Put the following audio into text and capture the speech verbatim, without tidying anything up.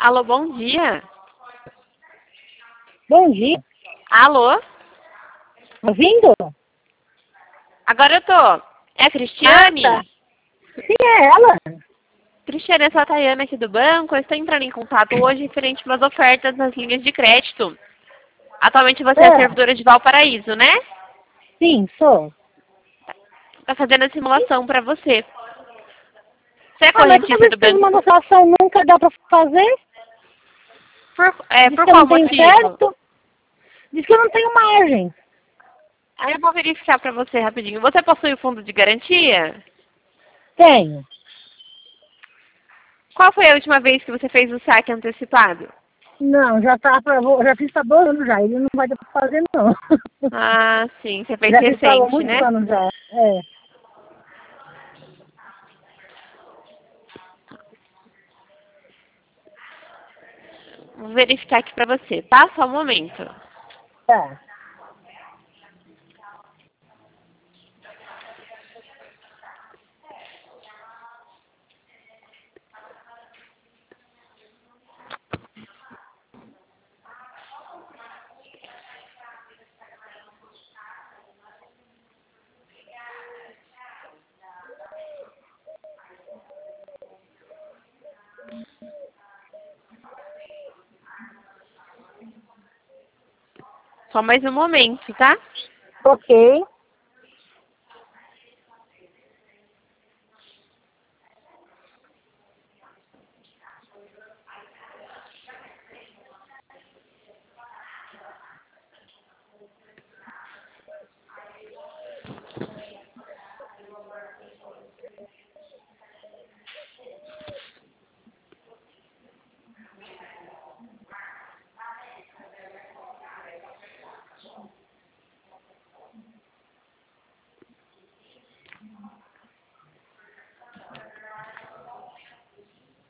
Alô, bom dia. Bom dia. Alô? Ouvindo? Agora eu tô. É a Cristiane? Ah, tá. Sim, é ela. Cristiane, eu sou a Tayana aqui do banco. Eu estou entrando em contato hoje referente às ofertas nas linhas de crédito. Atualmente você é É. servidora de Valparaíso, né? Sim, sou. Tá fazendo a simulação para você. Você é Ah, mas toda correntista vez do que tem uma banco? anotação nunca dá pra fazer. Por, é, Diz por que eu qual não tenho motivo? certo. Diz que eu não tenho margem. Aí eu vou verificar para você rapidinho. Você possui o fundo de garantia? Tenho. Qual foi a última vez que você fez o saque antecipado? Não, já tá pra, vou- já fiz há dois anos já. Ele não vai dar pra fazer, não. Ah, sim. Você fez Já fiz há recente, muitos né? anos já. É. Vou verificar aqui para você, tá? Só um momento. Tá. Só mais um momento, tá? Ok.